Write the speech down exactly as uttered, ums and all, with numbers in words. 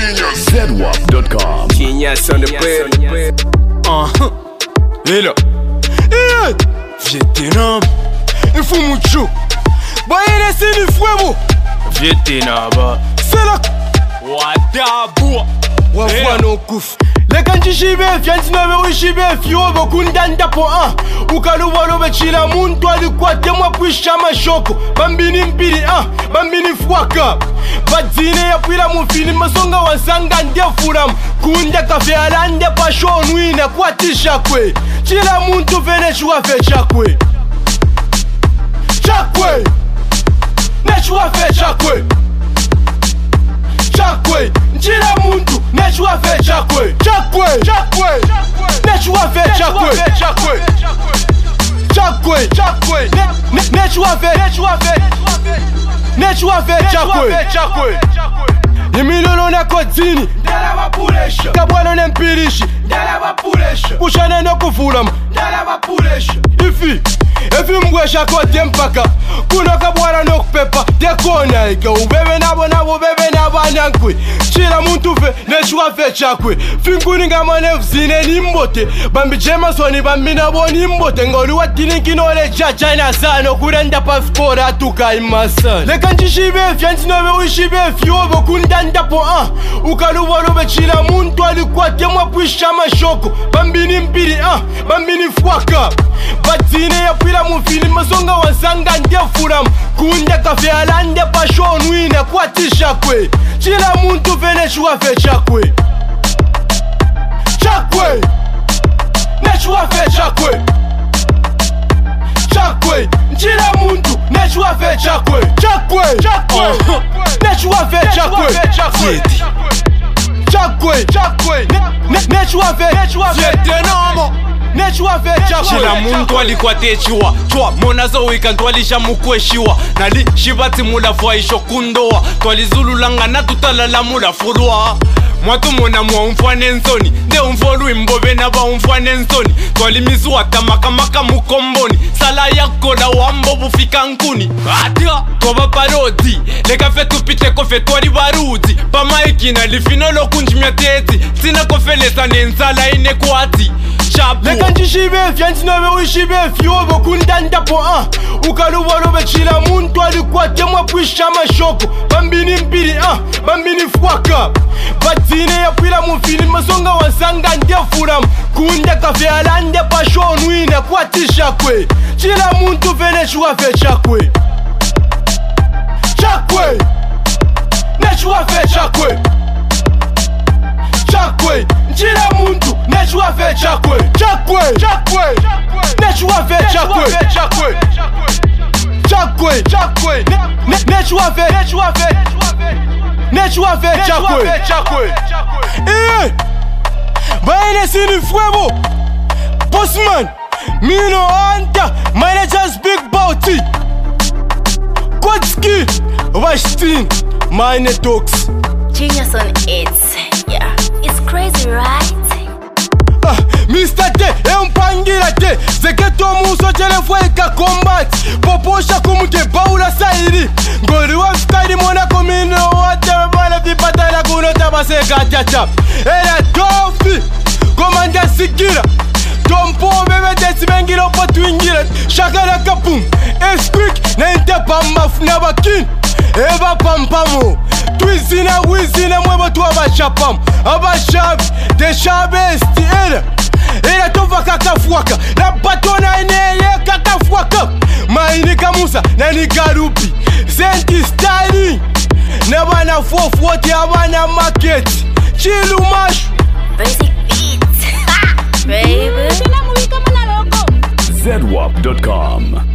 Z W A P dot com. Genius on the bed. Uh-huh. Hello. Hey, Vietnam. Ifu mucho. Ba yene sini fuemo. Vietnam ba. Sela. Wadabu. Wafwa no kuf. Lekanji shibe fianti na me wishibe fio bokundanda po an. Ukaluwa be chila muntu alikuwa temwa puisha mashoko. Bambini mpili an, bambini fwaka. Badine ya pila mufini masonga wansanga ndia furam. Kunde kafe alande pa show nuine kwa tisha kwe. Chila muntu vene chua fe chakwe. Chakwe. Ne chua fe chakwe. Chakwe. Chila muntu ne chua fe chakwe. Chakwe. Chakwe. Ne chua fe chakwe. Chakwe. Chakwe. Chakwe. Ne chua fe. Ne chua fe. Ne chua fe chakwe. Chakwe. Imilolo na kodini Dala wapulesha Kabwano na mpirishi Dala wapulesha Kushane no kufulama Dala wapulesha Ifi Ifi mgwesha kote mpaka Kuno kabwana no kupepa Dekona ike Ubebe nabo nabo bebe nabo anyankwe Chila muntu fe Nechua fe chakwe Finkuni nga mane vzine nimbote Bambi jema soni bambi nabo nimbote Ngoli watini kinole chacha na sano Kurenda pa fkora tuka imasana Lekanji shibe Fianti nobe wishibe Fiobo kundanda po an Ukaluwa lobe chila muntu alikuwa temwa puisha mashoko Bambini mpili an Bambini fwaka Badine ya pila mufili masonga wansanga ndia furam Kunde kafe alande pa show nuine kwa tisha kwe Chila muntu vene chua fe chakwe Chakwe Ne chua fe chakwe Chakwe Chila muntu ne chua fe chakwe Chakwe Chakwe Ne chua fe chakwe Chakwe Chakwe Chakwe Ne chua fe Vietnam Ne chua fe chakwe Chila muntu alikuwa techiwa Chua mona zo wika ntwalisha mukweshiwa Nali shibati mula fwa isho kundoa Twalizulu langa na tutalala mula furua Mwatu mona mwa umfwane nsoni Nde umfolu imbobe na ba umfwane nsoni Twalimisu watamaka maka mukomboni Sala yako la wambo bufika nkuni Atia Toba parodi Lega fe tupite kofe twari barudi Pamaiki na lifinolo kunjimia teti Sina kofe lesa nensala ine kwati Chabu Lekanji shibe Fianti nobe wishibe Fiobo kundanda po an Ukaluwa lobe chila muntu alikuwa temwa puisha mashoko Bambini mpili an Bambini fwaka Badine ya pila mufili masonga wansanga ndia furam Kunde kafe alande pa show nuine kwa tisha kwe Chila muntu vene chua fe chakwe Chakwe Ne chua fe chakwe Chakwe Chila muntu ne chua fe chakwe Chakwe Chakwe Ne chua fe chakwe Chakwe Chakwe Chakwe Ne chua fe Ne chua fe Ne chua fe chakwe Chakwe Eh Baile sini fuemo Postman Mino anta Managers Big Bounty Kotski Washtin Mine talks Genius on it. Yeah, it's crazy, right? Ah, Mister T, e umpangira te Zeketo muso jele fweka combat Poposha kumuke baula sairi Ngori wa mskari mona komino Wate mbana vipata na kunota baseka chacha Era tofi Komanda sikira Tompo bebe desi mengiro patuingira Shakara kapum Esquick na inte pamaf na bakin Eba pampamo Twizina wizina mwebo tu abashapam Abashabi Deshabe esti era Era tova kakafwaka Na batona ineye kakafwaka Maini kamusa na nigarupi Senti styling Na bana fofuoti abana market Chilu mashu Basic beats. Ha! Baby. Z W A P dot com.